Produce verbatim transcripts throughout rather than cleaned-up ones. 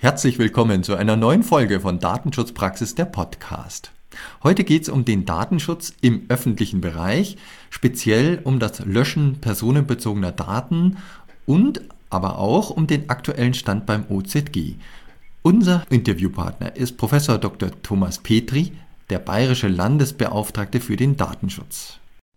Herzlich willkommen zu einer neuen Folge von Datenschutzpraxis, der Podcast. Heute geht es um den Datenschutz im öffentlichen Bereich, speziell um das Löschen personenbezogener Daten und aber auch um den aktuellen Stand beim O Z G. Unser Interviewpartner ist Professor Doktor Thomas Petri, der bayerische Landesbeauftragte für den Datenschutz.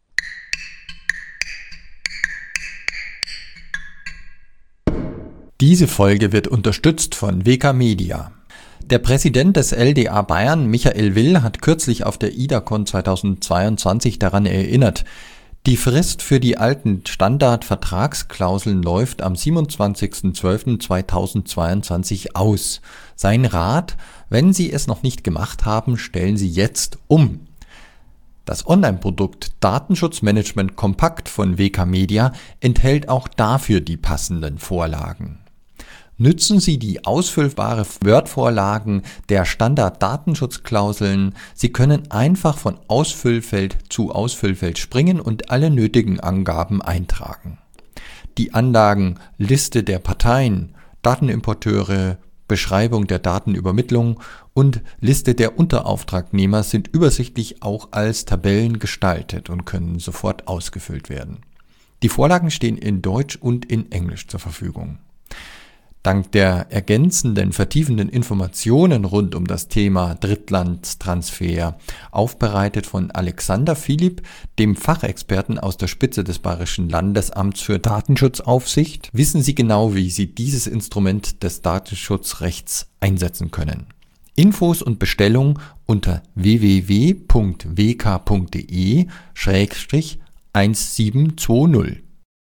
Diese Folge wird unterstützt von W K Media. Der Präsident des L D A Bayern, Michael Will, hat kürzlich auf der IDACON zweitausendzweiundzwanzig daran erinnert, die Frist für die alten Standardvertragsklauseln läuft am siebenundzwanzigsten zwölften zweitausendzweiundzwanzig aus. Sein Rat: Wenn Sie es noch nicht gemacht haben, stellen Sie jetzt um. Das Online-Produkt Datenschutzmanagement Kompakt von W K Media enthält auch dafür die passenden Vorlagen. Nützen Sie die ausfüllbare Word-Vorlagen der Standard-Datenschutzklauseln. Sie können einfach von Ausfüllfeld zu Ausfüllfeld springen und alle nötigen Angaben eintragen. Die Anlagen Liste der Parteien, Datenimporteure, Beschreibung der Datenübermittlung und Liste der Unterauftragnehmer sind übersichtlich auch als Tabellen gestaltet und können sofort ausgefüllt werden. Die Vorlagen stehen in Deutsch und in Englisch zur Verfügung. Dank der ergänzenden, vertiefenden Informationen rund um das Thema Drittlandstransfer, aufbereitet von Alexander Philipp, dem Fachexperten aus der Spitze des Bayerischen Landesamts für Datenschutzaufsicht, wissen Sie genau, wie Sie dieses Instrument des Datenschutzrechts einsetzen können. Infos und Bestellung unter w w w punkt w k punkt d e Schrägstrich eins sieben zwei null.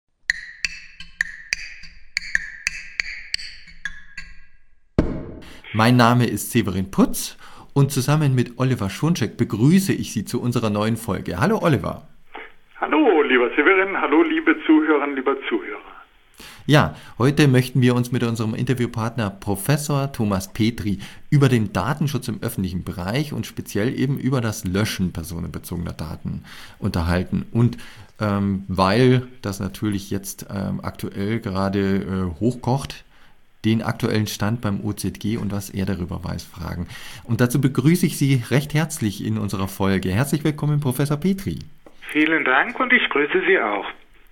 Mein Name ist Severin Putz und zusammen mit Oliver Schoncheck begrüße ich Sie zu unserer neuen Folge. Hallo Oliver. Hallo lieber Severin, hallo liebe Zuhörerinnen, lieber Zuhörer. Ja, heute möchten wir uns mit unserem Interviewpartner Professor Thomas Petri über den Datenschutz im öffentlichen Bereich und speziell eben über das Löschen personenbezogener Daten unterhalten. Und ähm, weil das natürlich jetzt ähm, aktuell gerade äh, hochkocht, den aktuellen Stand beim O Z G und was er darüber weiß, fragen. Und dazu begrüße ich Sie recht herzlich in unserer Folge. Herzlich willkommen, Professor Petri. Vielen Dank und ich grüße Sie auch.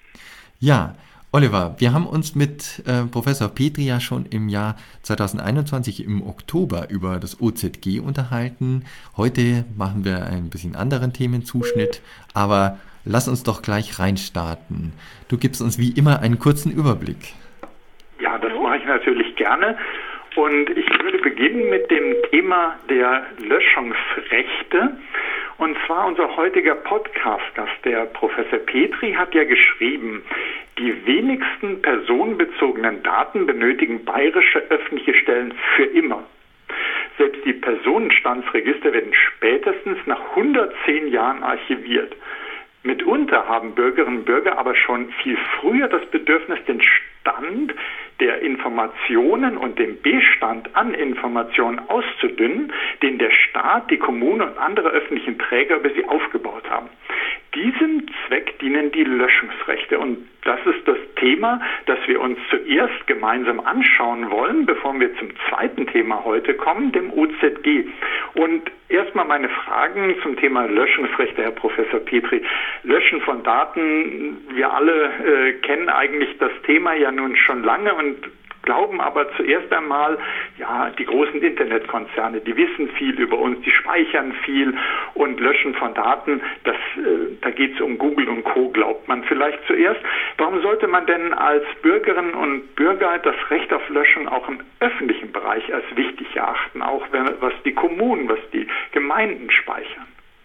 Ja, Oliver, wir haben uns mit äh, Professor Petri ja schon im Jahr zweitausendeinundzwanzig im Oktober über das O Z G unterhalten. Heute machen wir ein bisschen anderen Themenzuschnitt, aber lass uns doch gleich reinstarten. Du gibst uns wie immer einen kurzen Überblick. Ja, das mache ich natürlich gerne. Und ich würde beginnen mit dem Thema der Löschungsrechte. Und zwar unser heutiger Podcast-Gast, der Professor Petri, hat ja geschrieben, die wenigsten personenbezogenen Daten benötigen bayerische öffentliche Stellen für immer. Selbst die Personenstandsregister werden spätestens nach hundertzehn Jahren archiviert. Mitunter haben Bürgerinnen und Bürger aber schon viel früher das Bedürfnis, den Stand der Informationen und den Bestand an Informationen auszudünnen, den der Staat, die Kommune und andere öffentlichen Träger über sie aufgebaut haben. Diesem Zweck dienen die Löschungsrechte und das ist das Thema, das wir uns zuerst gemeinsam anschauen wollen, bevor wir zum zweiten Thema heute kommen, dem O Z G. Und erstmal meine Fragen zum Thema Löschungsrechte, Herr Professor Petri. Löschen von Daten, wir alle äh, kennen eigentlich das Thema ja nun schon lange und glauben aber zuerst einmal, ja, die großen Internetkonzerne, die wissen viel über uns, die speichern viel und Löschen von Daten, das, äh, da geht es um Google und Co., glaubt man vielleicht zuerst. Warum sollte man denn als Bürgerinnen und Bürger das Recht auf Löschung auch im öffentlichen Bereich als wichtig erachten, auch wenn, was die Kommunen, was die Gemeinden speichern?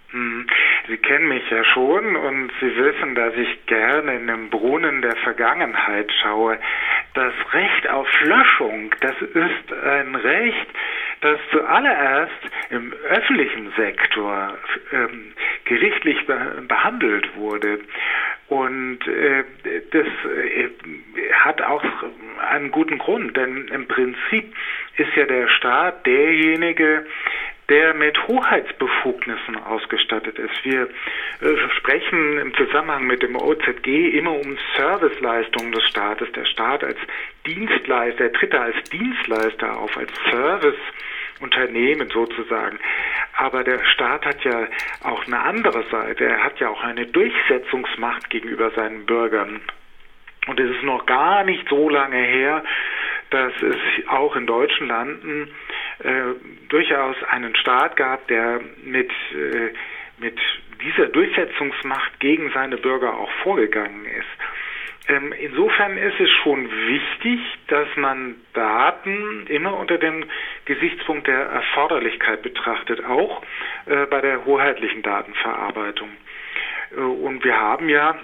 Sie kennen mich ja schon und Sie wissen, dass ich gerne in den Brunnen der Vergangenheit schaue. Das Recht auf Löschung, das ist ein Recht, das zuallererst im öffentlichen Sektor ähm, gerichtlich be- behandelt wurde. Und äh, das äh, hat auch einen guten Grund, denn im Prinzip ist ja der Staat derjenige, der mit Hoheitsbefugnissen ausgestattet ist. Wir äh, sprechen im Zusammenhang mit dem O Z G immer um Serviceleistungen des Staates. Der Staat als Dienstleister, er tritt da als Dienstleister auf, als Serviceunternehmen sozusagen. Aber der Staat hat ja auch eine andere Seite. Er hat ja auch eine Durchsetzungsmacht gegenüber seinen Bürgern. Und es ist noch gar nicht so lange her, dass es auch in deutschen Landen äh, durchaus einen Staat gab, der mit, äh, mit dieser Durchsetzungsmacht gegen seine Bürger auch vorgegangen ist. Ähm, insofern ist es schon wichtig, dass man Daten immer unter dem Gesichtspunkt der Erforderlichkeit betrachtet, auch äh, bei der hoheitlichen Datenverarbeitung. Äh, und wir haben ja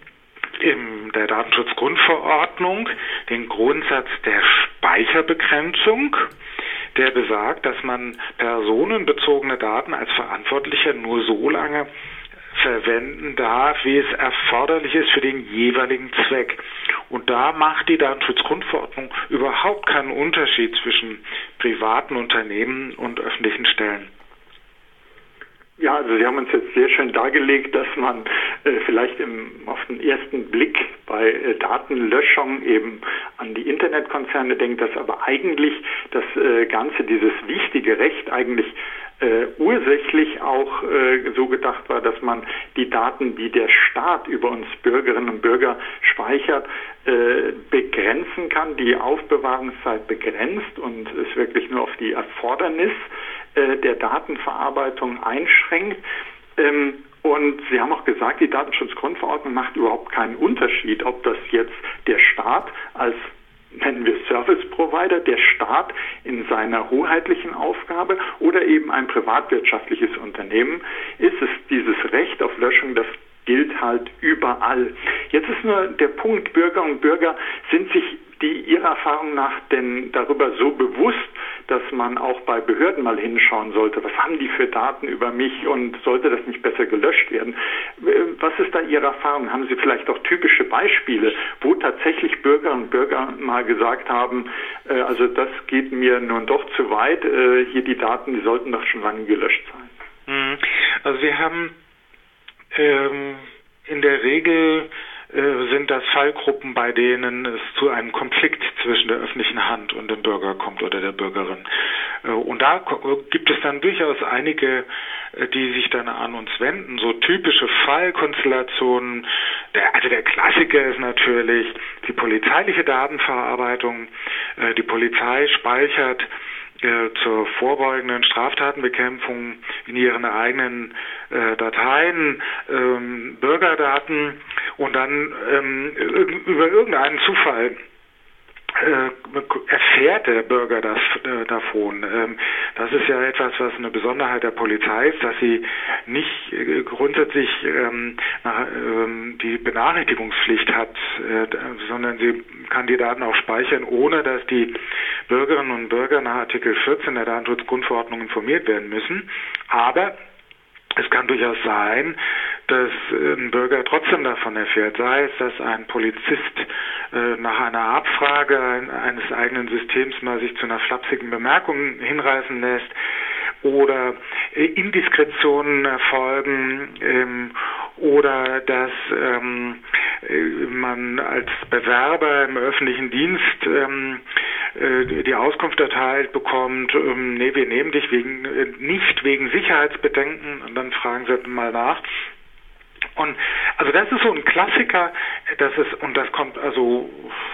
in der Datenschutzgrundverordnung den Grundsatz der Speicherbegrenzung, der besagt, dass man personenbezogene Daten als Verantwortlicher nur so lange verwenden darf, wie es erforderlich ist für den jeweiligen Zweck. Und da macht die Datenschutzgrundverordnung überhaupt keinen Unterschied zwischen privaten Unternehmen und öffentlichen Stellen. Ja, also Sie haben uns jetzt sehr schön dargelegt, dass man äh, vielleicht im, auf den ersten Blick bei äh, Datenlöschung eben an die Internetkonzerne denkt, dass aber eigentlich das äh, Ganze, dieses wichtige Recht eigentlich äh, ursächlich auch äh, so gedacht war, dass man die Daten, die der Staat über uns Bürgerinnen und Bürger speichert, äh, begrenzen kann, die Aufbewahrungszeit begrenzt und es wirklich nur auf die Erfordernis der Datenverarbeitung einschränkt. Und Sie haben auch gesagt, die Datenschutzgrundverordnung macht überhaupt keinen Unterschied, ob das jetzt der Staat als, nennen wir Service Provider, der Staat in seiner hoheitlichen Aufgabe oder eben ein privatwirtschaftliches Unternehmen ist. Es dieses Recht auf Löschung, das gilt halt überall. Jetzt ist nur der Punkt, Bürger und Bürger sind sich die Ihrer Erfahrung nach denn darüber so bewusst, dass man auch bei Behörden mal hinschauen sollte, was haben die für Daten über mich und sollte das nicht besser gelöscht werden? Was ist da Ihre Erfahrung? Haben Sie vielleicht auch typische Beispiele, wo tatsächlich Bürger und Bürger mal gesagt haben, äh, also das geht mir nun doch zu weit, äh, hier die Daten, die sollten doch schon lange gelöscht sein? Also wir haben ähm, in der Regel sind das Fallgruppen, bei denen es zu einem Konflikt zwischen der öffentlichen Hand und dem Bürger kommt oder der Bürgerin. Und da gibt es dann durchaus einige, die sich dann an uns wenden, so typische Fallkonstellationen. Der, also der Klassiker ist natürlich die polizeiliche Datenverarbeitung. Die Polizei speichert zur vorbeugenden Straftatenbekämpfung in ihren eigenen äh, Dateien ähm, Bürgerdaten und dann ähm, über irgendeinen Zufall äh, erfährt der Bürger das äh, davon. Ähm, das ist ja etwas, was eine Besonderheit der Polizei ist, dass sie nicht äh, grundsätzlich ähm, nach, ähm, die Benachrichtigungspflicht hat, äh, sondern sie kann die Daten auch speichern, ohne dass die Bürgerinnen und Bürger nach Artikel vierzehn der Datenschutzgrundverordnung informiert werden müssen. Aber es kann durchaus sein, dass ein Bürger trotzdem davon erfährt, sei es, dass ein Polizist äh, nach einer Abfrage eines eigenen Systems mal sich zu einer flapsigen Bemerkung hinreißen lässt oder äh, Indiskretionen erfolgen ähm, oder dass ähm, äh, man als Bewerber im öffentlichen Dienst ähm, äh, die Auskunft erteilt bekommt, ähm, nee, wir nehmen dich wegen äh, nicht wegen Sicherheitsbedenken, und dann fragen sie mal nach. Und also das ist so ein Klassiker, das ist, und das kommt also,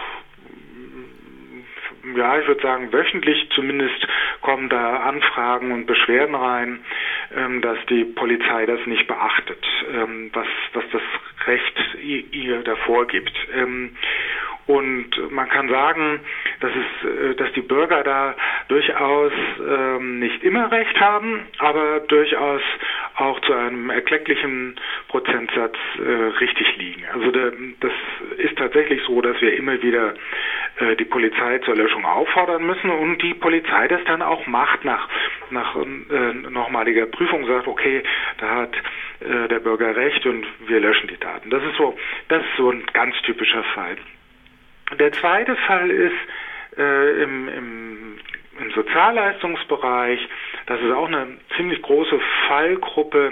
ja, ich würde sagen, wöchentlich zumindest kommen da Anfragen und Beschwerden rein, ähm, dass die Polizei das nicht beachtet, ähm, was, was das Recht ihr davor gibt. Ähm, Und man kann sagen, dass es, dass die Bürger da durchaus ähm, nicht immer recht haben, aber durchaus auch zu einem erklecklichen Prozentsatz äh, richtig liegen. Also der, das ist tatsächlich so, dass wir immer wieder äh, die Polizei zur Löschung auffordern müssen und die Polizei das dann auch macht nach nach äh, nochmaliger Prüfung, sagt, okay, da hat äh, der Bürger recht und wir löschen die Daten. Das ist so, das ist so ein ganz typischer Fall. Der zweite Fall ist äh, im, im, im Sozialleistungsbereich. das ist auch eine ziemlich große Fallgruppe,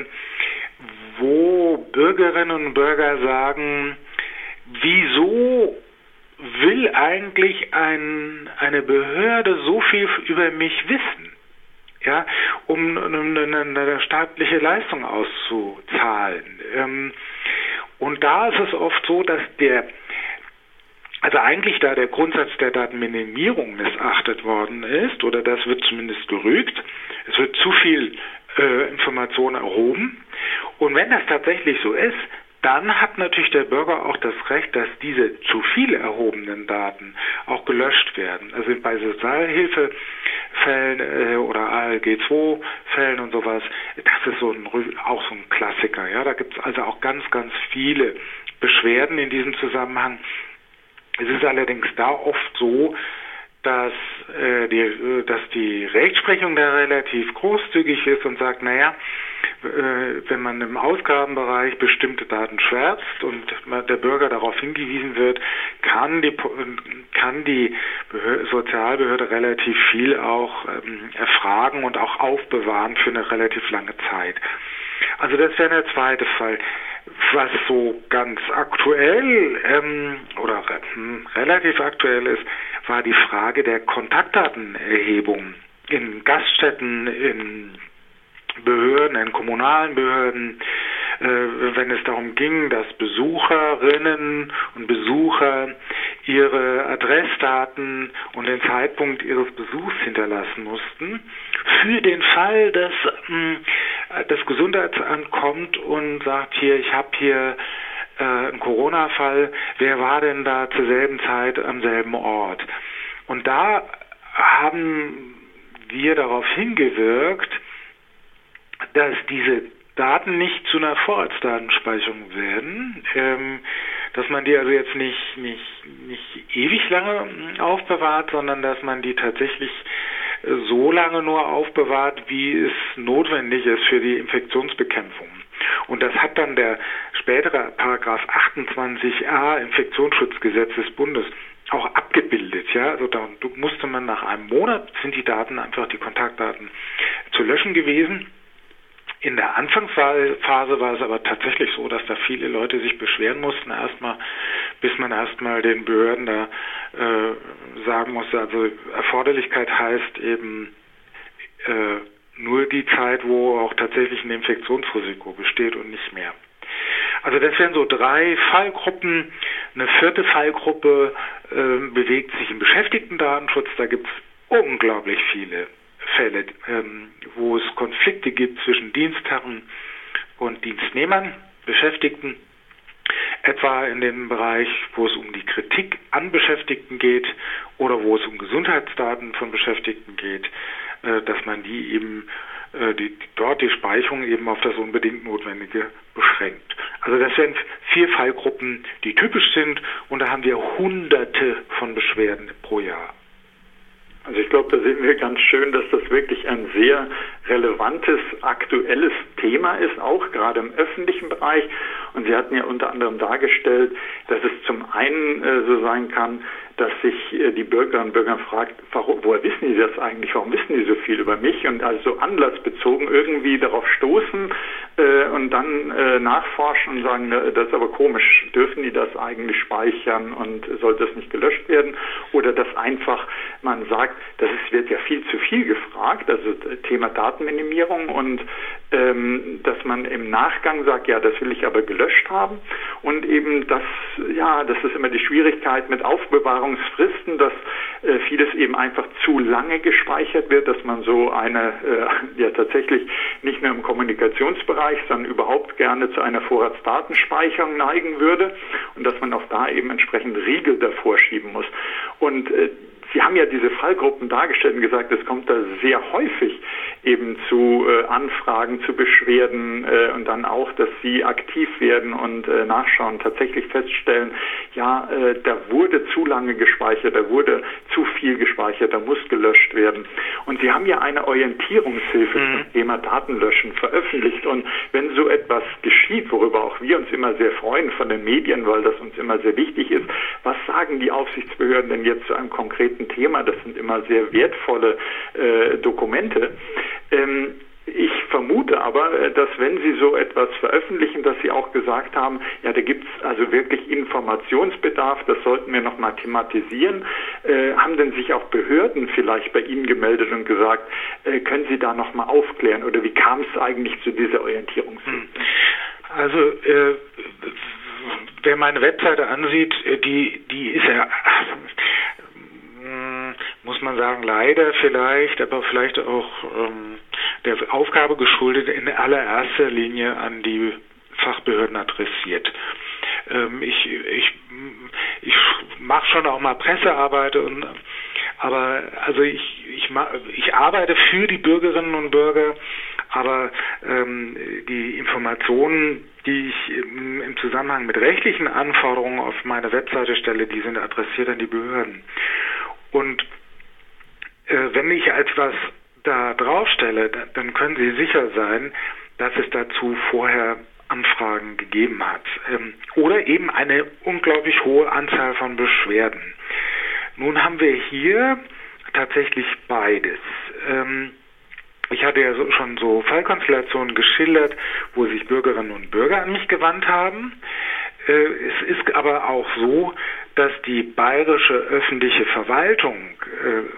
wo Bürgerinnen und Bürger sagen, wieso will eigentlich ein, eine Behörde so viel über mich wissen, ja, um, um eine, eine staatliche Leistung auszuzahlen. Ähm, und da ist es oft so, dass der, also eigentlich da der Grundsatz der Datenminimierung missachtet worden ist, oder das wird zumindest gerügt, es wird zu viel äh, Information erhoben. Und wenn das tatsächlich so ist, dann hat natürlich der Bürger auch das Recht, dass diese zu viel erhobenen Daten auch gelöscht werden. Also bei Sozialhilfefällen äh, oder A L G zwei Fällen und sowas, das ist so ein, auch so ein Klassiker. Ja, da gibt es also auch ganz, ganz viele Beschwerden in diesem Zusammenhang. Es ist allerdings da oft so, dass, äh, die, dass die Rechtsprechung da relativ großzügig ist und sagt, naja, äh, wenn man im Ausgabenbereich bestimmte Daten schwärzt und der Bürger darauf hingewiesen wird, kann die, kann die Behörde, Sozialbehörde relativ viel auch ähm, erfragen und auch aufbewahren für eine relativ lange Zeit. Also das wäre der zweite Fall. Was so ganz aktuell ähm, oder hm, relativ aktuell ist, war die Frage der Kontaktdatenerhebung in Gaststätten, in Behörden, in kommunalen Behörden, äh, wenn es darum ging, dass Besucherinnen und Besucher ihre Adressdaten und den Zeitpunkt ihres Besuchs hinterlassen mussten, für den Fall, dass mh, das Gesundheitsamt kommt und sagt, hier, ich habe hier äh, einen Corona-Fall, wer war denn da zur selben Zeit am selben Ort? Und da haben wir darauf hingewirkt, dass diese Daten nicht zu einer Vorratsdatenspeicherung werden, ähm, dass man die also jetzt nicht, nicht, nicht ewig lange aufbewahrt, sondern dass man die tatsächlich so lange nur aufbewahrt, wie es notwendig ist für die Infektionsbekämpfung. Und das hat dann der spätere Paragraph achtundzwanzig a Infektionsschutzgesetz des Bundes auch abgebildet. Ja, also da musste man nach einem Monat, sind die Daten einfach, die Kontaktdaten zu löschen gewesen. In der Anfangsphase war es aber tatsächlich so, dass da viele Leute sich beschweren mussten erstmal, bis man erstmal den Behörden da äh, sagen musste, also Erforderlichkeit heißt eben äh, nur die Zeit, wo auch tatsächlich ein Infektionsrisiko besteht und nicht mehr. Also das wären so drei Fallgruppen. Eine vierte Fallgruppe äh, bewegt sich im Beschäftigtendatenschutz. Da gibt es unglaublich viele Fälle, ähm, wo es Konflikte gibt zwischen Dienstherren und Dienstnehmern, Beschäftigten, etwa in dem Bereich, wo es um die Kritik an Beschäftigten geht oder wo es um Gesundheitsdaten von Beschäftigten geht, äh, dass man die eben, äh, die, dort die Speicherung eben auf das unbedingt Notwendige beschränkt. Also das wären vier Fallgruppen, die typisch sind, und da haben wir Hunderte von Beschwerden pro Jahr. Also ich glaube, da sehen wir ganz schön, dass das wirklich ein sehr relevantes, aktuelles Thema ist, auch gerade im öffentlichen Bereich. Und Sie hatten ja unter anderem dargestellt, dass es zum einen äh, so sein kann, dass sich äh, die Bürgerinnen und Bürger fragt, warum, woher wissen die das eigentlich, warum wissen die so viel über mich, und also anlassbezogen irgendwie darauf stoßen äh, und dann äh, nachforschen und sagen, ne, das ist aber komisch, dürfen die das eigentlich speichern und sollte das nicht gelöscht werden? Oder dass einfach man sagt, das ist, wird ja viel zu viel gefragt, also Thema Datenminimierung, und ähm, dass man im Nachgang sagt, ja, das will ich aber gelöscht haben, und eben das, ja, das ist immer die Schwierigkeit mit Aufbewahrungsfristen, dass äh, vieles eben einfach zu lange gespeichert wird, dass man so eine, äh, ja tatsächlich nicht nur im Kommunikationsbereich, sondern überhaupt gerne zu einer Vorratsdatenspeicherung neigen würde, und dass man auch da eben entsprechend Riegel davor schieben muss. Und äh, Sie haben ja diese Fallgruppen dargestellt und gesagt, es kommt da sehr häufig eben zu äh, Anfragen, zu Beschwerden äh, und dann auch, dass Sie aktiv werden und äh, nachschauen, tatsächlich feststellen, ja, äh, da wurde zu lange gespeichert, da wurde zu viel gespeichert, da muss gelöscht werden. Und Sie haben ja eine Orientierungshilfe mhm. zum Thema Datenlöschen veröffentlicht, und wenn so etwas geschieht, worüber auch wir uns immer sehr freuen von den Medien, weil das uns immer sehr wichtig ist, was sagen die Aufsichtsbehörden denn jetzt zu einem konkreten Thema? Das sind immer sehr wertvolle äh, Dokumente. Ähm, Ich vermute aber, dass wenn Sie so etwas veröffentlichen, dass Sie auch gesagt haben, ja, da gibt es also wirklich Informationsbedarf, das sollten wir nochmal thematisieren. Äh, haben denn sich auch Behörden vielleicht bei Ihnen gemeldet und gesagt, äh, können Sie da nochmal aufklären oder wie kam es eigentlich zu dieser Orientierungshilfe? Also, äh, wer meine Webseite ansieht, die, die ist ja, äh, muss man sagen, leider vielleicht, aber vielleicht auch ähm, der Aufgabe geschuldet, in allererster Linie an die Fachbehörden adressiert. Ähm, ich ich, ich mache schon auch mal Pressearbeit, und, aber also ich, ich, ich arbeite für die Bürgerinnen und Bürger, aber ähm, die Informationen, die ich im, im Zusammenhang mit rechtlichen Anforderungen auf meine Webseite stelle, die sind adressiert an die Behörden. Und äh, wenn ich etwas da draufstelle, dann können Sie sicher sein, dass es dazu vorher Anfragen gegeben hat. Ähm, oder eben eine unglaublich hohe Anzahl von Beschwerden. Nun haben wir hier tatsächlich beides. Ähm, ich hatte ja so, schon so Fallkonstellationen geschildert, wo sich Bürgerinnen und Bürger an mich gewandt haben. Äh, es ist aber auch so, dass die bayerische öffentliche Verwaltung äh,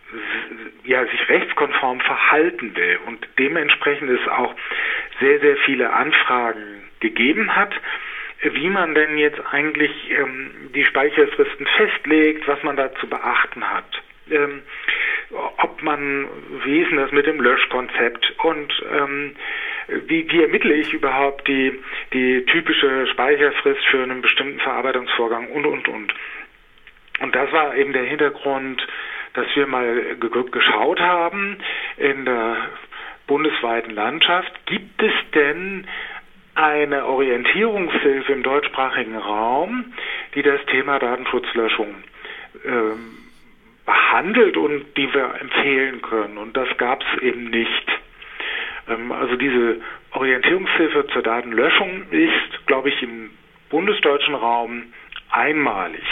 ja, sich rechtskonform verhalten will und dementsprechend es auch sehr, sehr viele Anfragen gegeben hat, wie man denn jetzt eigentlich ähm, die Speicherfristen festlegt, was man da zu beachten hat. Ähm, ob man, wie ist denn das mit dem Löschkonzept und ähm, wie, wie ermittle ich überhaupt die, die typische Speicherfrist für einen bestimmten Verarbeitungsvorgang und, und, und. Und das war eben der Hintergrund, dass wir mal ge- geschaut haben in der bundesweiten Landschaft, gibt es denn eine Orientierungshilfe im deutschsprachigen Raum, die das Thema Datenschutzlöschung ähm, behandelt und die wir empfehlen können. Und das gab es eben nicht. Ähm, also diese Orientierungshilfe zur Datenlöschung ist, glaube ich, im bundesdeutschen Raum einmalig.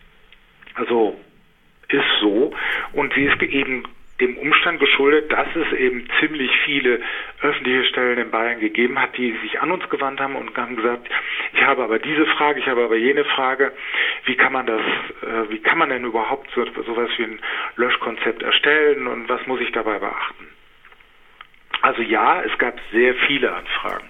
Also ist so, und sie ist eben dem Umstand geschuldet, dass es eben ziemlich viele öffentliche Stellen in Bayern gegeben hat, die sich an uns gewandt haben und haben gesagt, ich habe aber diese Frage, ich habe aber jene Frage, wie kann man das, äh, wie kann man denn überhaupt so sowas wie ein Löschkonzept erstellen und was muss ich dabei beachten? Also ja, es gab sehr viele Anfragen.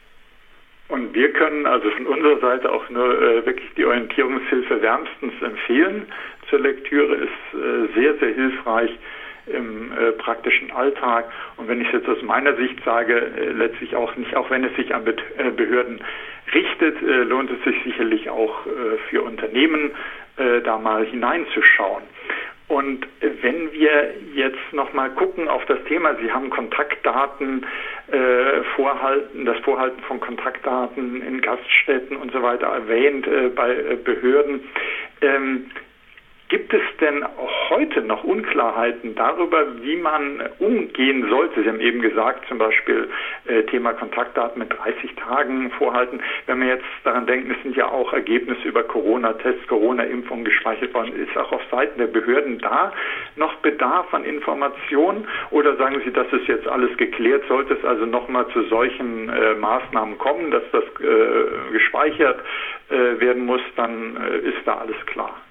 Und wir können also von unserer Seite auch nur äh, wirklich die Orientierungshilfe wärmstens empfehlen. Zur Lektüre ist äh, sehr, sehr hilfreich im äh, praktischen Alltag. Und wenn ich es jetzt aus meiner Sicht sage, äh, letztlich auch nicht, auch wenn es sich an Be- äh, Behörden richtet, äh, lohnt es sich sicherlich auch äh, für Unternehmen, äh, da mal hineinzuschauen. Und wenn wir jetzt nochmal gucken auf das Thema, Sie haben Kontaktdaten äh, vorhalten, das Vorhalten von Kontaktdaten in Gaststätten und so weiter erwähnt äh, bei äh, Behörden. Ähm, Gibt es denn auch heute noch Unklarheiten darüber, wie man umgehen sollte? Sie haben eben gesagt, zum Beispiel äh, Thema Kontaktdaten mit dreißig Tagen vorhalten. Wenn man jetzt daran denkt, es sind ja auch Ergebnisse über Corona-Tests, Corona-Impfungen gespeichert worden. Ist auch auf Seiten der Behörden da noch Bedarf an Informationen? Oder sagen Sie, das ist jetzt alles geklärt? Sollte es also nochmal zu solchen äh, Maßnahmen kommen, dass das äh, gespeichert äh, werden muss, dann äh, ist da alles klar?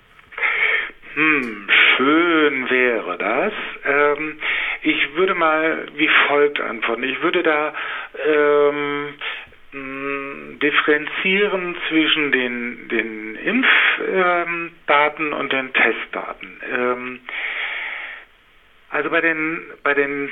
Hm, schön wäre das. Ähm, ich würde mal wie folgt antworten. Ich würde da ähm, mh, differenzieren zwischen den, den Impfdaten ähm, und den Testdaten. Ähm, also bei den, bei den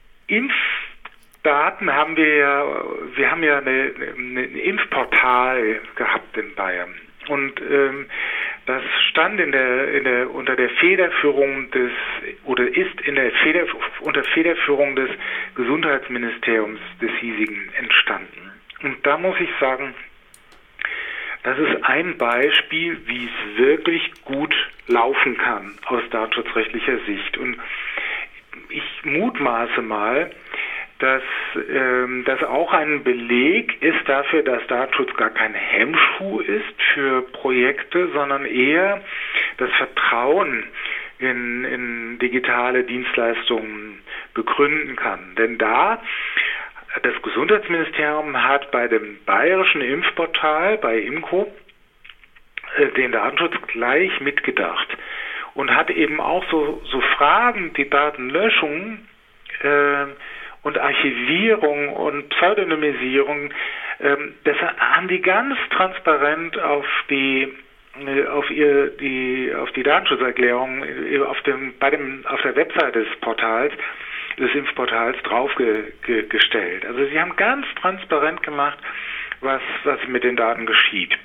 Impfdaten haben wir ja, wir haben ja eine, eine, ein Impfportal gehabt in Bayern. Und ähm, das stand in der, in der, unter der Federführung des, oder ist in der Feder, unter Federführung des Gesundheitsministeriums des hiesigen entstanden. Und da muss ich sagen, das ist ein Beispiel, wie es wirklich gut laufen kann aus datenschutzrechtlicher Sicht. Und ich mutmaße mal, dass ähm, das auch ein Beleg ist dafür, dass Datenschutz gar kein Hemmschuh ist für Projekte, sondern eher das Vertrauen in, in digitale Dienstleistungen begründen kann. Denn da, das Gesundheitsministerium hat bei dem bayerischen Impfportal, bei Imco, den Datenschutz gleich mitgedacht und hat eben auch so, so Fragen, die Datenlöschung äh, und Archivierung und Pseudonymisierung, äh, das haben die ganz transparent auf die äh, auf ihr die auf die Datenschutzerklärung auf dem bei dem auf der Webseite des Portals des Impfportals draufgestellt. Also sie haben ganz transparent gemacht, was was mit den Daten geschieht.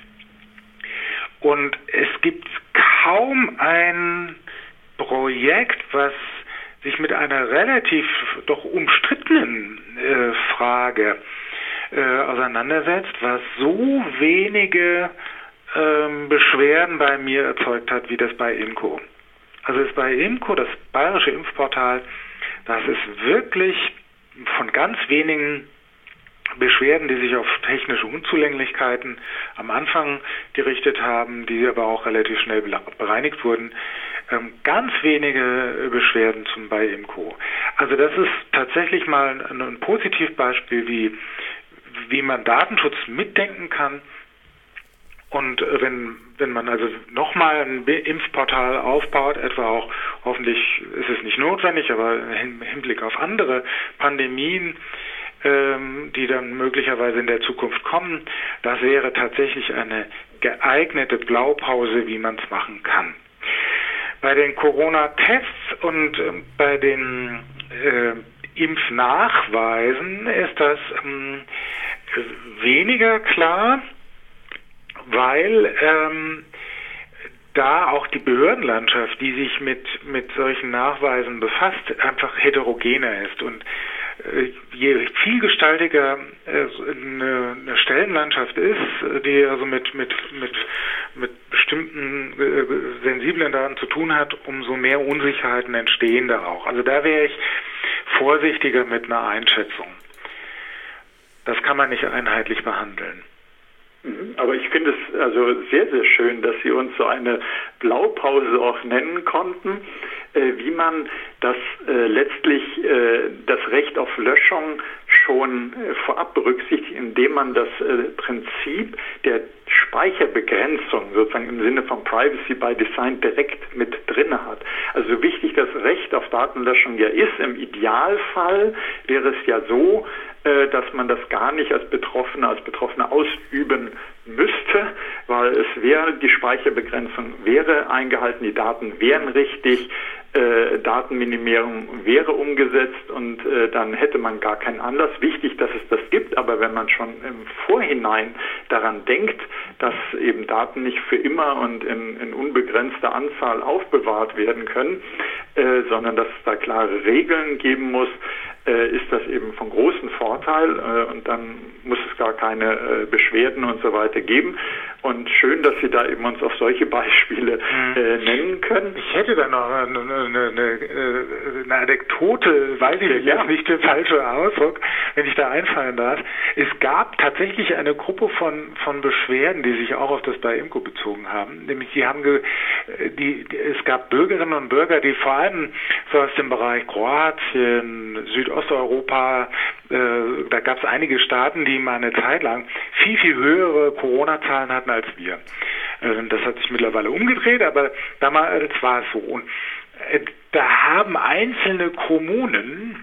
Und es gibt kaum ein Projekt, was sich mit einer relativ doch umstrittenen äh, Frage äh, auseinandersetzt, was so wenige ähm, Beschwerden bei mir erzeugt hat, wie das bei Imco. Also das bei Imco, das bayerische Impfportal, das ist wirklich von ganz wenigen Beschwerden, die sich auf technische Unzulänglichkeiten am Anfang gerichtet haben, die aber auch relativ schnell bereinigt wurden. Ähm, ganz wenige Beschwerden zum bei Imco. Also das ist tatsächlich mal ein, ein Positivbeispiel, wie, wie man Datenschutz mitdenken kann. Und wenn, wenn man also nochmal ein Impfportal aufbaut, etwa auch, hoffentlich ist es nicht notwendig, aber im Hinblick auf andere Pandemien, die dann möglicherweise in der Zukunft kommen, das wäre tatsächlich eine geeignete Blaupause, wie man es machen kann. Bei den Corona-Tests und äh, bei den äh, Impfnachweisen ist das ähm, weniger klar, weil ähm, da auch die Behördenlandschaft, die sich mit, mit solchen Nachweisen befasst, einfach heterogener ist. Und je vielgestaltiger eine, eine Stellenlandschaft ist, die also mit, mit, mit, mit bestimmten sensiblen Daten zu tun hat, umso mehr Unsicherheiten entstehen da auch. Also da wäre ich vorsichtiger mit einer Einschätzung. Das kann man nicht einheitlich behandeln. Aber ich finde es also sehr, sehr schön, dass Sie uns so eine Blaupause auch nennen konnten, äh, wie man das äh, letztlich äh, das Recht auf Löschung schon äh, vorab berücksichtigt, indem man das äh, Prinzip der Speicherbegrenzung sozusagen im Sinne von Privacy by Design direkt mit drin hat. Also wichtig das Recht auf Datenlöschung ja ist, im Idealfall wäre es ja so, dass man das gar nicht als Betroffener, als Betroffener ausüben müsste, weil es wäre, die Speicherbegrenzung wäre eingehalten, die Daten wären richtig, äh, Datenminimierung wäre umgesetzt und äh, dann hätte man gar keinen Anlass. Wichtig, dass es das gibt, aber wenn man schon im Vorhinein daran denkt, dass eben Daten nicht für immer und in, in unbegrenzter Anzahl aufbewahrt werden können, äh, sondern dass es da klare Regeln geben muss, äh, ist das eben von großem Vorteil äh, und dann muss es gar keine äh, Beschwerden und so weiter geben. Und schön, dass Sie da eben uns auf solche Beispiele äh, nennen können. Ich hätte da noch eine, eine, eine, eine Anekdote, weiß ich jetzt nicht der falsche Ausdruck, wenn ich da einfallen darf. Es gab tatsächlich eine Gruppe von, von Beschwerden, die sich auch auf das bei Imco bezogen haben. Nämlich die haben ge, die, die, es gab Bürgerinnen und Bürger, die vor allem so aus dem Bereich Kroatien, Südosteuropa, äh, da gab es einige Staaten, die mal eine Zeit lang viel, viel höhere Corona-Zahlen hatten als wir. Äh, das hat sich mittlerweile umgedreht, aber damals war es so. Und äh, da haben einzelne Kommunen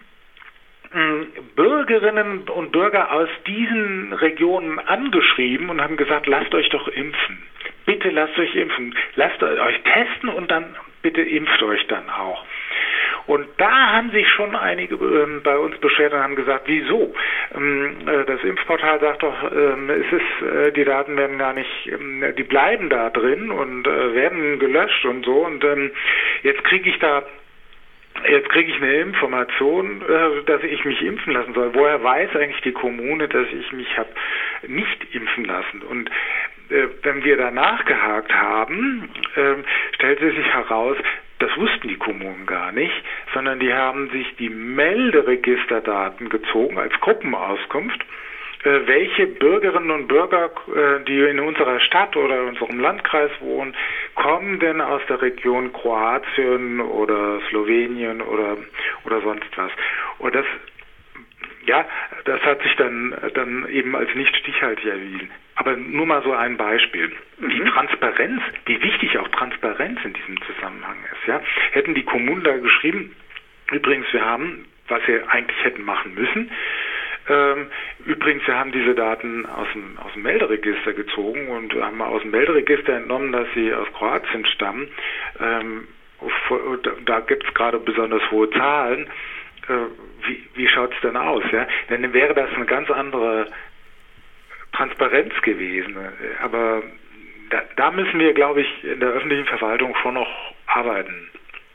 Bürgerinnen und Bürger aus diesen Regionen angeschrieben und haben gesagt, lasst euch doch impfen. Bitte lasst euch impfen. Lasst euch testen und dann bitte impft euch dann auch. Und da haben sich schon einige äh, bei uns beschwert und haben gesagt, wieso? Ähm, äh, das Impfportal sagt doch, ähm, es ist, äh, die Daten werden gar nicht, ähm, die bleiben da drin und äh, werden gelöscht und so. Und ähm, jetzt kriege ich da Jetzt kriege ich eine Information, äh, dass ich mich impfen lassen soll. Woher weiß eigentlich die Kommune, dass ich mich habe nicht impfen lassen? Und äh, wenn wir da nachgehakt haben, äh, stellte sich heraus, das wussten die Kommunen gar nicht, sondern die haben sich die Melderegisterdaten gezogen als Gruppenauskunft welche Bürgerinnen und Bürger, die in unserer Stadt oder in unserem Landkreis wohnen, kommen denn aus der Region Kroatien oder Slowenien oder oder sonst was. Und das, ja, das hat sich dann dann eben als nicht stichhaltig erwiesen. Aber nur mal so ein Beispiel. Mhm. Die Transparenz, wie wichtig auch Transparenz in diesem Zusammenhang ist. Ja, hätten die Kommunen da geschrieben, übrigens, wir haben, was sie eigentlich hätten machen müssen, Ähm, übrigens, wir haben diese Daten aus dem, aus dem Melderegister gezogen und haben aus dem Melderegister entnommen, dass sie aus Kroatien stammen. Ähm, da da gibt es gerade besonders hohe Zahlen. Äh, wie wie schaut es denn aus? Ja? Dann wäre das eine ganz andere Transparenz gewesen. Aber da, da müssen wir, glaube ich, in der öffentlichen Verwaltung schon noch arbeiten.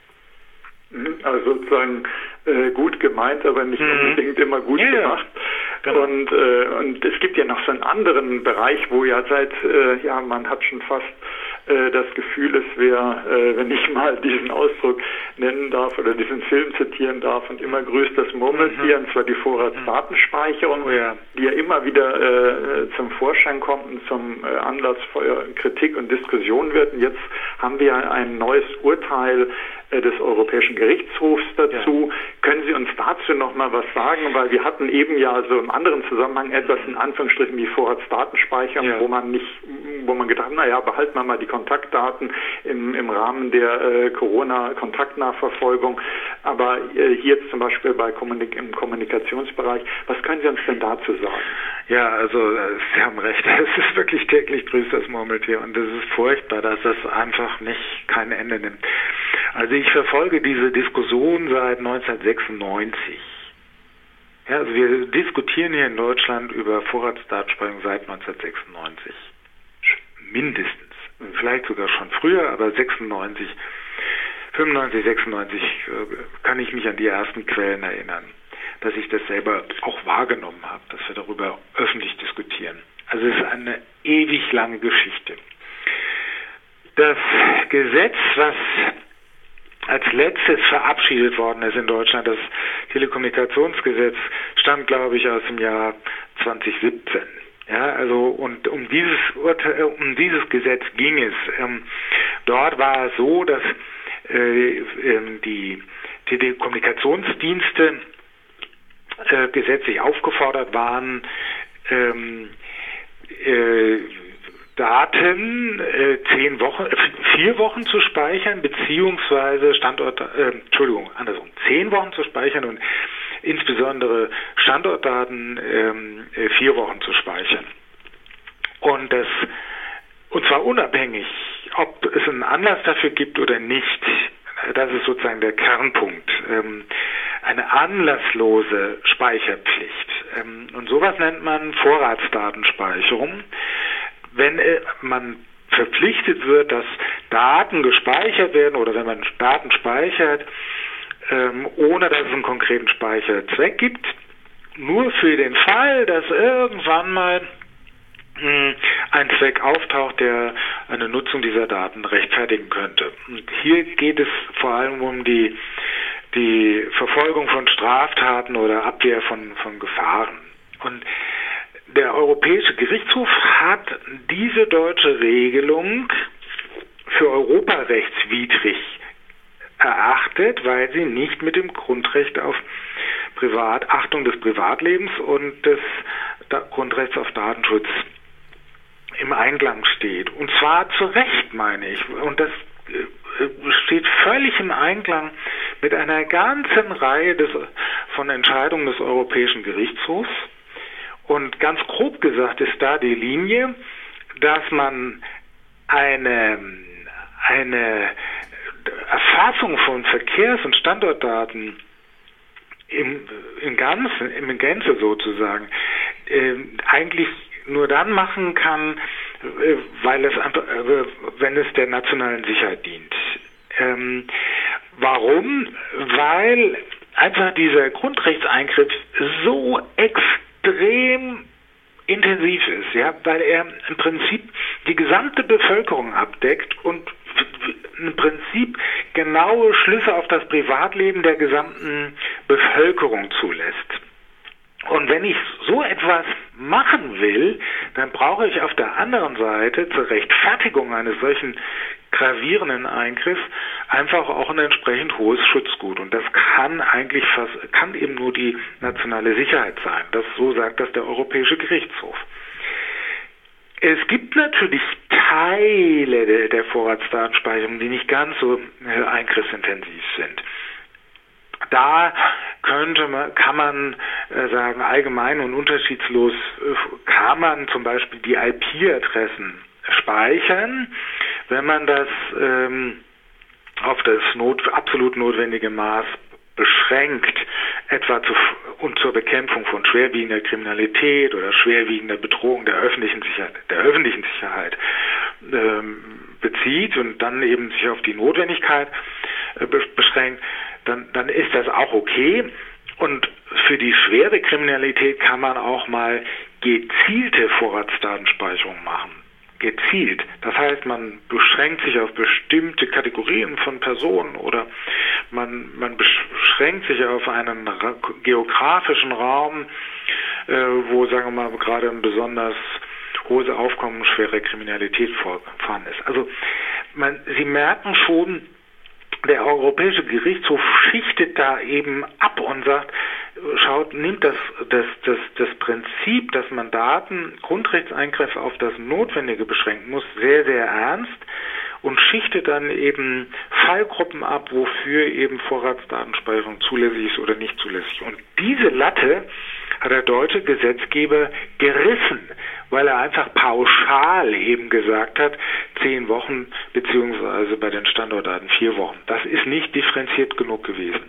Also sozusagen äh, gut gemeint, aber nicht mhm. unbedingt immer gut ja, gemacht. Ja. Genau. Und äh, und es gibt ja noch so einen anderen Bereich, wo ja seit, äh, ja, man hat schon fast äh, das Gefühl, es wäre, äh, wenn ich mal diesen Ausdruck nennen darf oder diesen Film zitieren darf, und immer grüßt das Murmeltier, mhm. und zwar die Vorratsdatenspeicherung, oh ja. die ja immer wieder äh, zum Vorschein kommt und zum äh, Anlass für Kritik und Diskussion wird. Und jetzt haben wir ein neues Urteil des Europäischen Gerichtshofs dazu. Ja. Können Sie uns dazu noch mal was sagen? Weil wir hatten eben ja so im anderen Zusammenhang etwas in Anführungsstrichen wie Vorratsdatenspeicherung, ja. wo man nicht, wo man gedacht hat, naja, behalten wir mal die Kontaktdaten im, im Rahmen der äh, Corona-Kontaktnachverfolgung. Aber äh, hier zum Beispiel bei Kommunik- im Kommunikationsbereich, was können Sie uns denn dazu sagen? Ja, also äh, Sie haben recht, es ist wirklich täglich grüßt das Murmeltier und es ist furchtbar, dass das einfach nicht kein Ende nimmt. Also ich verfolge diese Diskussion seit neunzehnhundertsechsundneunzig. Ja, also wir diskutieren hier in Deutschland über Vorratsdatenspeicherung seit neunzehnhundertsechsundneunzig. Mindestens. Vielleicht sogar schon früher, aber sechsundneunzig, fünfundneunzig, sechsundneunzig äh, kann ich mich an die ersten Quellen erinnern, dass ich das selber auch wahrgenommen habe, dass wir darüber öffentlich diskutieren. Also es ist eine ewig lange Geschichte. Das Gesetz, was als letztes verabschiedet worden ist in Deutschland, das Telekommunikationsgesetz, stammt, glaube ich, aus dem Jahr zweitausendsiebzehn. Ja, also und um dieses Urteil, um dieses Gesetz ging es. Ähm, dort war es so, dass äh, ähm, die Telekommunikationsdienste äh, gesetzlich aufgefordert waren, ähm, äh, Daten äh, zehn Wochen, äh, vier Wochen zu speichern, beziehungsweise Standort, äh, Entschuldigung, andersrum, zehn Wochen zu speichern und insbesondere Standortdaten ähm, äh, vier Wochen zu speichern. Und das, und zwar unabhängig, ob es einen Anlass dafür gibt oder nicht. Das ist sozusagen der Kernpunkt. Ähm, eine anlasslose Speicherpflicht. Ähm, und sowas nennt man Vorratsdatenspeicherung. Wenn äh, man verpflichtet wird, dass Daten gespeichert werden oder wenn man Daten speichert, ähm, ohne dass es einen konkreten Speicherzweck gibt, nur für den Fall, dass irgendwann mal mh, ein Zweck auftaucht, der eine Nutzung dieser Daten rechtfertigen könnte. Und hier geht es vor allem um die, die Verfolgung von Straftaten oder Abwehr von, von Gefahren. Und der Europäische Gerichtshof hat diese deutsche Regelung für europarechtswidrig erachtet, weil sie nicht mit dem Grundrecht auf Privat, Achtung des Privatlebens und des Grundrechts auf Datenschutz im Einklang steht. Und zwar zu Recht, meine ich. Und das steht völlig im Einklang mit einer ganzen Reihe des, von Entscheidungen des Europäischen Gerichtshofs. Und ganz grob gesagt ist da die Linie, dass man eine, eine Erfassung von Verkehrs- und Standortdaten im, im Ganzen, im Gänze sozusagen, äh, eigentlich nur dann machen kann, äh, weil es einfach, äh, wenn es der nationalen Sicherheit dient. Ähm, warum? Weil einfach dieser Grundrechtseingriff so extrem intensiv ist, ja, weil er im Prinzip die gesamte Bevölkerung abdeckt und im Prinzip genaue Schlüsse auf das Privatleben der gesamten Bevölkerung zulässt. Und wenn ich so etwas machen will, dann brauche ich auf der anderen Seite zur Rechtfertigung eines solchen gravierenden Eingriffs einfach auch ein entsprechend hohes Schutzgut. Und das kann eigentlich fast, kann eben nur die nationale Sicherheit sein. Das, so sagt das der Europäische Gerichtshof. Es gibt natürlich Teile der, der Vorratsdatenspeicherung, die nicht ganz so äh, eingriffsintensiv sind. Da könnte man, kann man äh, sagen, allgemein und unterschiedslos äh, kann man zum Beispiel die I P-Adressen speichern, wenn man das ähm, auf das not, absolut notwendige Maß beschränkt, etwa zu, und zur Bekämpfung von schwerwiegender Kriminalität oder schwerwiegender Bedrohung der öffentlichen Sicherheit, der öffentlichen Sicherheit ähm, bezieht und dann eben sich auf die Notwendigkeit äh, beschränkt, dann, dann ist das auch okay. Und für die schwere Kriminalität kann man auch mal gezielte Vorratsdatenspeicherung machen. Gezielt. Das heißt, man beschränkt sich auf bestimmte Kategorien von Personen oder man, man beschränkt sich auf einen ra- geografischen Raum, äh, wo, sagen wir mal, gerade ein besonders hohes Aufkommen schwerer Kriminalität vorhanden ist. Also man, Sie merken schon, der Europäische Gerichtshof schichtet da eben ab und sagt, schaut, nimmt das, das, das, das Prinzip, dass man Daten, Grundrechtseingriffe auf das Notwendige beschränken muss, sehr, sehr ernst und schichtet dann eben Fallgruppen ab, wofür eben Vorratsdatenspeicherung zulässig ist oder nicht zulässig. Und diese Latte hat der deutsche Gesetzgeber gerissen, weil er einfach pauschal eben gesagt hat, zehn Wochen beziehungsweise bei den Standortdaten vier Wochen. Das ist nicht differenziert genug gewesen.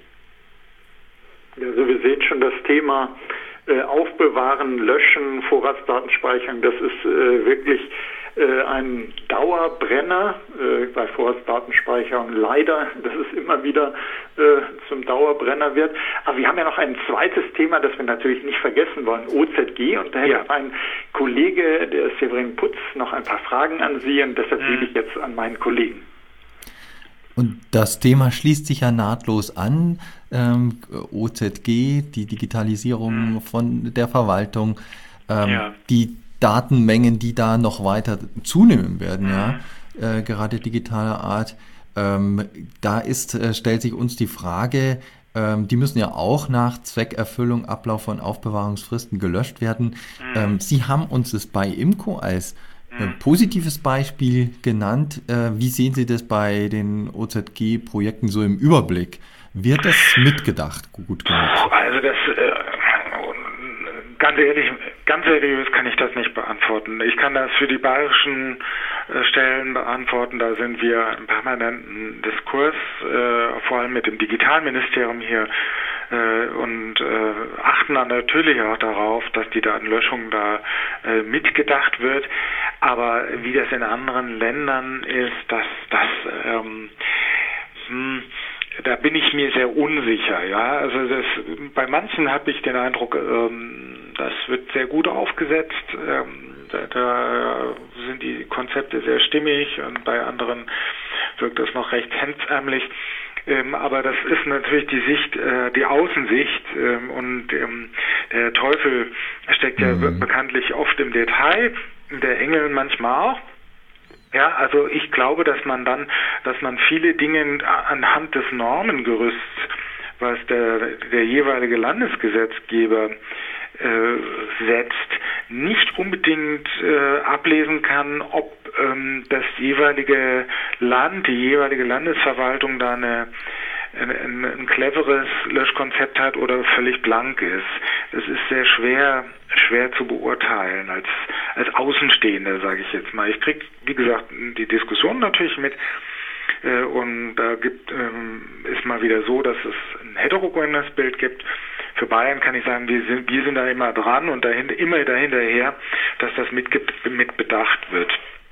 Also wir sehen schon das Thema äh, Aufbewahren, Löschen, Vorratsdatenspeicherung, das ist äh, wirklich äh, ein Dauerbrenner äh, bei Vorratsdatenspeicherung. Leider, dass es immer wieder äh, zum Dauerbrenner wird. Aber wir haben ja noch ein zweites Thema, das wir natürlich nicht vergessen wollen, O Z G. Und da hätte ja. mein Kollege, der Severin Putz, noch ein paar Fragen an Sie und deshalb gebe ich jetzt an meinen Kollegen. Und das Thema schließt sich ja nahtlos an. Ähm, O Z G, die Digitalisierung von der Verwaltung, ähm, ja. die Datenmengen, die da noch weiter zunehmen werden, mhm. ja, äh, gerade digitaler Art. Ähm, da ist, äh, stellt sich uns die Frage, ähm, die müssen ja auch nach Zweckerfüllung, Ablauf von Aufbewahrungsfristen gelöscht werden. Mhm. Ähm, Sie haben uns das bei Imco als Ein positives Beispiel genannt. Wie sehen Sie das bei den O Z G-Projekten so im Überblick? Wird das mitgedacht gut genug? Also das, äh, ganz ehrlich, ganz seriös kann ich das nicht beantworten. Ich kann das für die bayerischen äh, Stellen beantworten. Da sind wir im permanenten Diskurs, äh, vor allem mit dem Digitalministerium hier, und äh, achten dann natürlich auch darauf, dass die Datenlöschung da äh, mitgedacht wird. Aber wie das in anderen Ländern ist, das, das, ähm, hm, da bin ich mir sehr unsicher. Ja, also das, bei manchen habe ich den Eindruck, ähm, das wird sehr gut aufgesetzt. Ähm, da, da sind die Konzepte sehr stimmig und bei anderen wirkt das noch recht hemdsärmlich. Ähm, aber das ist natürlich die Sicht, äh, die Außensicht ähm, und ähm, der Teufel steckt ja mhm. bekanntlich oft im Detail, der Engel manchmal auch. Ja, also ich glaube, dass man dann, dass man viele Dinge anhand des Normengerüsts, was der, der jeweilige Landesgesetzgeber äh, setzt, nicht unbedingt äh, ablesen kann, ob ähm, das jeweilige Land, die jeweilige Landesverwaltung da eine, ein, ein cleveres Löschkonzept hat oder völlig blank ist. Das ist sehr schwer schwer zu beurteilen als als Außenstehender, sage ich jetzt mal. Ich kriege, wie gesagt, die Diskussion natürlich mit. Und da gibt, ähm, ist mal wieder so, dass es ein heterogenes Bild gibt. Für Bayern kann ich sagen, wir sind, wir sind da immer dran und dahinter, immer dahinterher, dass das mit, mit bedacht wird.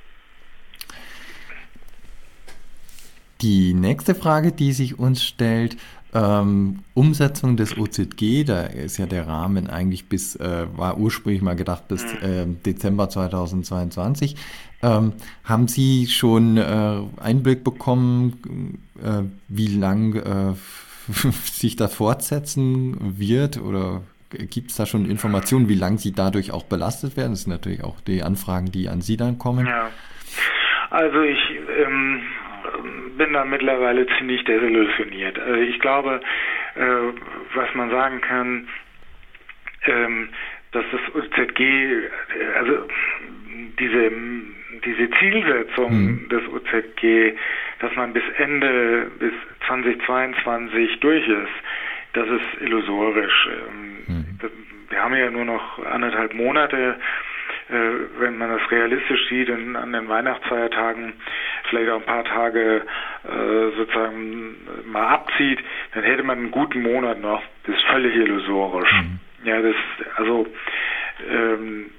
Die nächste Frage, die sich uns stellt, ähm, Umsetzung des O Z G, da ist ja der Rahmen eigentlich bis, äh, war ursprünglich mal gedacht bis äh, Dezember zweitausendzweiundzwanzig. Ähm, haben Sie schon äh, Einblick bekommen, äh, wie lang äh, sich das fortsetzen wird oder Gibt es da schon Informationen, wie lange Sie dadurch auch belastet werden? Das sind natürlich auch die Anfragen, die an Sie dann kommen. Ja, also ich ähm, bin da mittlerweile ziemlich desillusioniert. Also ich glaube, äh, was man sagen kann, ähm, dass das O Z G, also diese, diese Zielsetzung hm. des O Z G, dass man bis Ende, bis zweitausendzweiundzwanzig durch ist, das ist illusorisch. Hm. Wir haben ja nur noch anderthalb Monate, wenn man das realistisch sieht, in, an den Weihnachtsfeiertagen vielleicht auch ein paar Tage äh, sozusagen mal abzieht, dann hätte man einen guten Monat noch. Das ist völlig illusorisch. Mhm. Ja, das, also, ähm,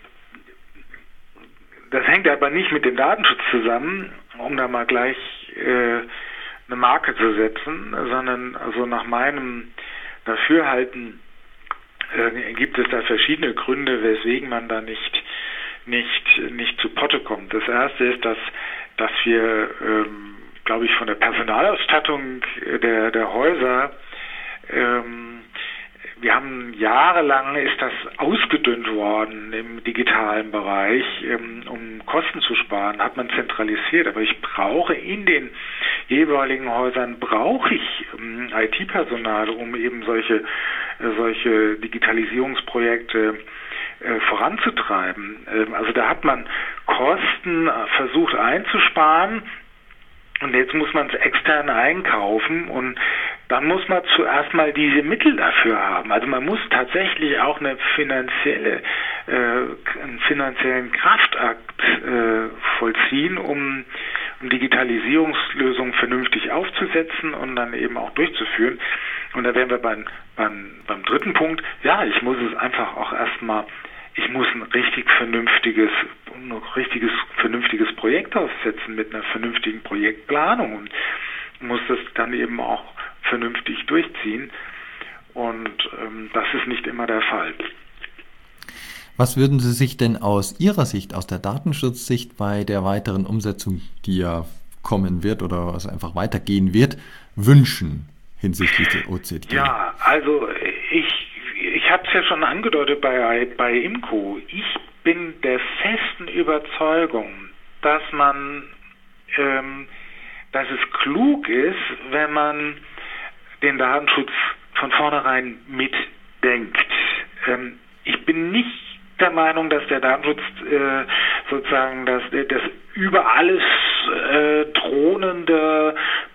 das hängt aber nicht mit dem Datenschutz zusammen, um da mal gleich äh, eine Marke zu setzen, sondern also nach meinem Dafürhalten äh, gibt es da verschiedene Gründe, weswegen man da nicht nicht nicht zu Potte kommt. Das erste ist, dass dass wir, ähm, glaube ich, von der Personalausstattung der der Häuser, ähm, wir haben jahrelang ist das ausgedünnt worden im digitalen Bereich, ähm, um Kosten zu sparen, hat man zentralisiert. Aber ich brauche in den jeweiligen Häusern brauche ich ähm, I T-Personal, um eben solche äh, solche Digitalisierungsprojekte äh, voranzutreiben. Ähm, also da hat man Kosten versucht einzusparen. Und jetzt muss man es extern einkaufen und dann muss man zuerst mal diese Mittel dafür haben. Also man muss tatsächlich auch eine finanzielle, äh, einen finanziellen Kraftakt äh, vollziehen, um, um Digitalisierungslösungen vernünftig aufzusetzen und dann eben auch durchzuführen. Und da wären wir beim, beim, beim dritten Punkt. Ja, ich muss es einfach auch erstmal Ich muss ein richtig vernünftiges, ein richtiges, vernünftiges Projekt aufsetzen mit einer vernünftigen Projektplanung und muss das dann eben auch vernünftig durchziehen. Und ähm, das ist nicht immer der Fall. Was würden Sie sich denn aus Ihrer Sicht, aus der Datenschutzsicht bei der weiteren Umsetzung, die ja kommen wird oder was einfach weitergehen wird, wünschen hinsichtlich der O Z G? Ja, also ich Ich habe es ja schon angedeutet bei, bei IMCO. Ich bin der festen Überzeugung, dass man, ähm, dass es klug ist, wenn man den Datenschutz von vornherein mitdenkt. Ähm, ich bin nicht der Meinung, dass der Datenschutz äh, sozusagen das, das über alles äh, thronende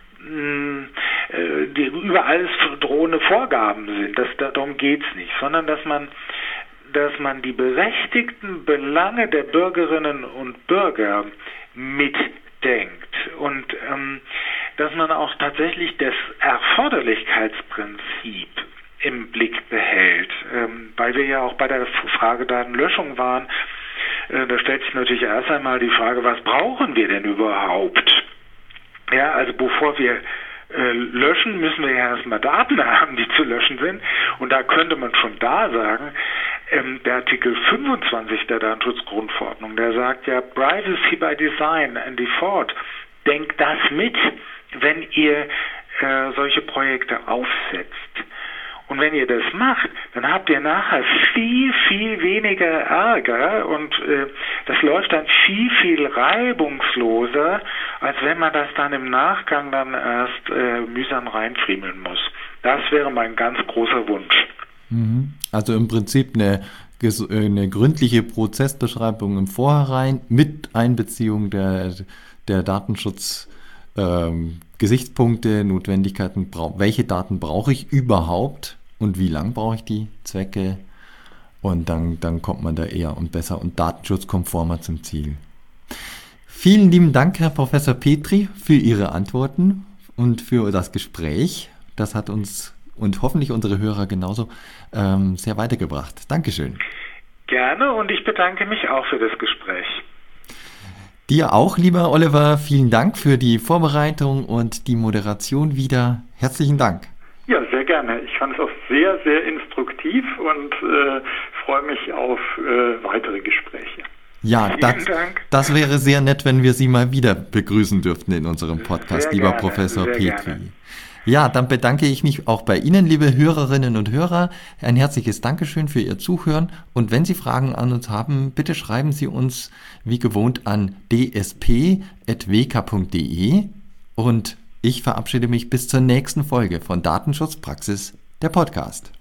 die über alles drohende Vorgaben sind. Das, darum geht es nicht, sondern dass man, dass man die berechtigten Belange der Bürgerinnen und Bürger mitdenkt und ähm, dass man auch tatsächlich das Erforderlichkeitsprinzip im Blick behält, ähm, weil wir ja auch bei der Frage Datenlöschung waren. Äh, da stellt sich natürlich erst einmal die Frage, was brauchen wir denn überhaupt? Ja, also bevor wir äh, löschen, müssen wir ja erstmal Daten haben, die zu löschen sind. Und da könnte man schon da sagen, ähm, der Artikel fünfundzwanzig der Datenschutzgrundverordnung, der sagt ja, Privacy by Design and Default. Denkt das mit, wenn ihr äh, solche Projekte aufsetzt. Und wenn ihr das macht, dann habt ihr nachher viel, viel weniger Ärger und äh, das läuft dann viel, viel reibungsloser, als wenn man das dann im Nachgang dann erst äh, mühsam reinfriemeln muss. Das wäre mein ganz großer Wunsch. Also im Prinzip eine, eine gründliche Prozessbeschreibung im Vorhinein mit Einbeziehung der, der Datenschutz ähm, Gesichtspunkte, Notwendigkeiten, welche Daten brauche ich überhaupt und wie lang brauche ich die Zwecke und dann, dann kommt man da eher und besser und datenschutzkonformer zum Ziel. Vielen lieben Dank, Herr Professor Petri, für Ihre Antworten und für das Gespräch. Das hat uns und hoffentlich unsere Hörer genauso ähm, sehr weitergebracht. Dankeschön. Gerne und ich bedanke mich auch für das Gespräch. Dir auch, lieber Oliver, vielen Dank für die Vorbereitung und die Moderation wieder. Herzlichen Dank. Ja, sehr gerne. Ich fand es auch sehr, sehr instruktiv und äh, freue mich auf äh, weitere Gespräche. Ja, das, das wäre sehr nett, wenn wir Sie mal wieder begrüßen dürften in unserem Podcast, sehr lieber gerne, Professor Petri. Gerne. Ja, dann bedanke ich mich auch bei Ihnen, liebe Hörerinnen und Hörer. Ein herzliches Dankeschön für Ihr Zuhören. Und wenn Sie Fragen an uns haben, bitte schreiben Sie uns wie gewohnt an d s p at w k punkt d e. Und ich verabschiede mich bis zur nächsten Folge von Datenschutzpraxis, der Podcast.